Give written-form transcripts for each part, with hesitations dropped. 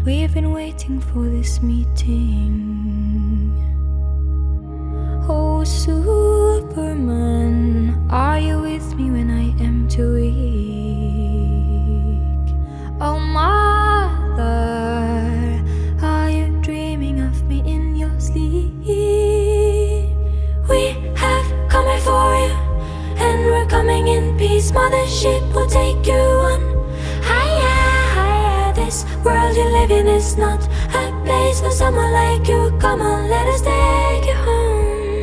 We've been waiting for this meeting. Oh, Superman, are you with me when I am too weak? Oh, Mother, are you dreaming of me in your sleep? We have come here for you, and we're coming in peace. Mothership will take you on higher, higher. This world you live in is not a place for someone like you. Come on, let us take you home.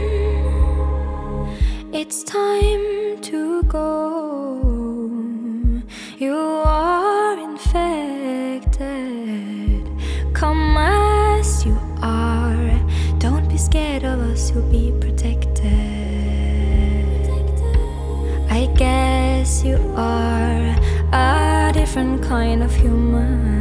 It's time to go. You are infected. Come as you are. Don't be scared of us, you'll be protected. I guess you are a different kind of human.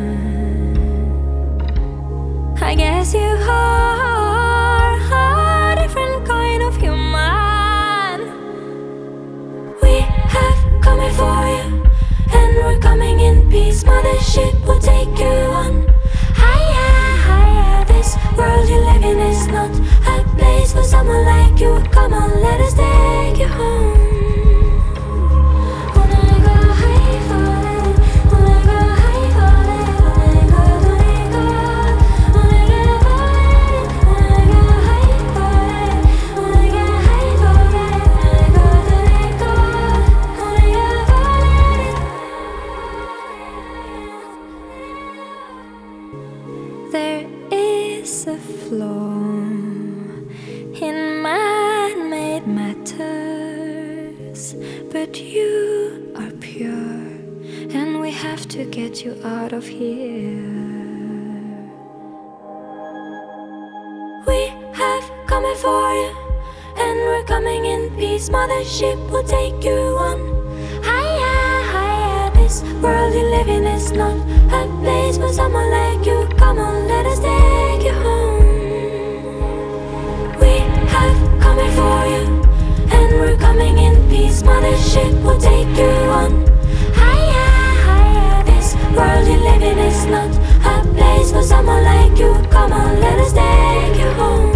I guess you are a different kind of human. We have come here for you, and we're coming in peace. Mothership will take you on higher, higher. This world you live in is not a place for someone like you. Come on, let us take you home. There is a flaw in man-made matters, but you are pure, and we have to get you out of here. We have come here for you, and we're coming in peace. Mothership will take you on higher, higher. This world you live in is not a place for someone like you. Come on, let us take you home. We have come here for you, and we're coming in peace. Mothership will take you on higher, higher. This world you live in is not a place for someone like you. Come on, let us take you home.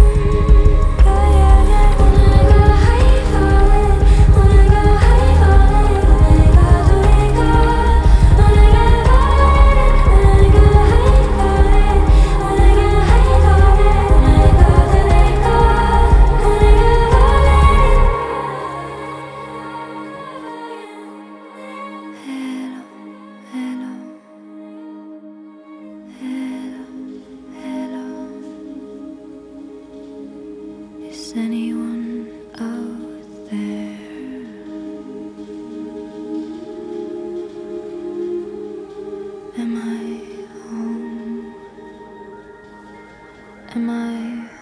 Is anyone out there? Am I home? Am I